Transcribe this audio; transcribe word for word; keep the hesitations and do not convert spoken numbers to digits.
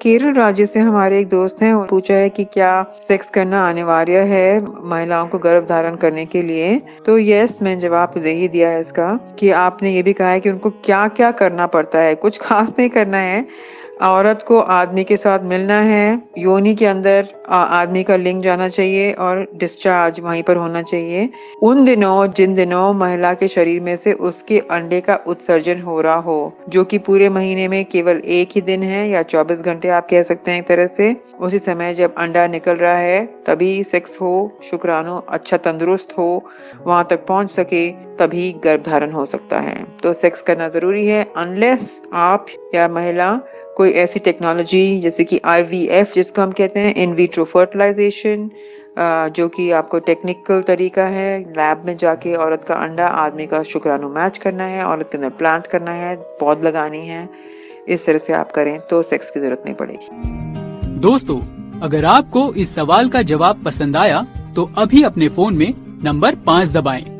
केरल राज्य से हमारे एक दोस्त हैं, पूछा है कि क्या सेक्स करना अनिवार्य है महिलाओं को गर्भ धारण करने के लिए। तो यस, मैंने जवाब तो दे ही दिया है इसका कि आपने ये भी कहा है कि उनको क्या क्या करना पड़ता है। कुछ खास नहीं करना है। औरत को आदमी के साथ मिलना है, योनि के अंदर आदमी का लिंग जाना चाहिए और डिस्चार्ज वहीं पर होना चाहिए। उन दिनों जिन दिनों महिला के शरीर में से उसके अंडे का उत्सर्जन हो रहा हो, जो कि पूरे महीने में केवल एक ही दिन है या चौबीस घंटे आप कह सकते हैं एक तरह से, उसी समय जब अंडा निकल रहा है तभी सेक्स हो, शुक्राणु अच्छा तंदुरुस्त हो, वहां तक पहुंच सके, तभी गर्भधारण हो सकता है। तो सेक्स करना जरूरी है, अनलेस आप या महिला कोई ऐसी टेक्नोलॉजी जैसे कि आई वी एफ जिसको हम कहते हैं, इन विट्रो फर्टिलाइजेशन, जो कि आपको टेक्निकल तरीका है, लैब में जाके औरत का अंडा आदमी का शुक्राणु मैच करना है, औरत के अंदर प्लांट करना है, पौध लगानी है। इस तरह से आप करें तो सेक्स की जरूरत नहीं पड़ेगी। दोस्तों, अगर आपको इस सवाल का जवाब पसंद आया तो अभी अपने फोन में नंबर पाँच दबाएं।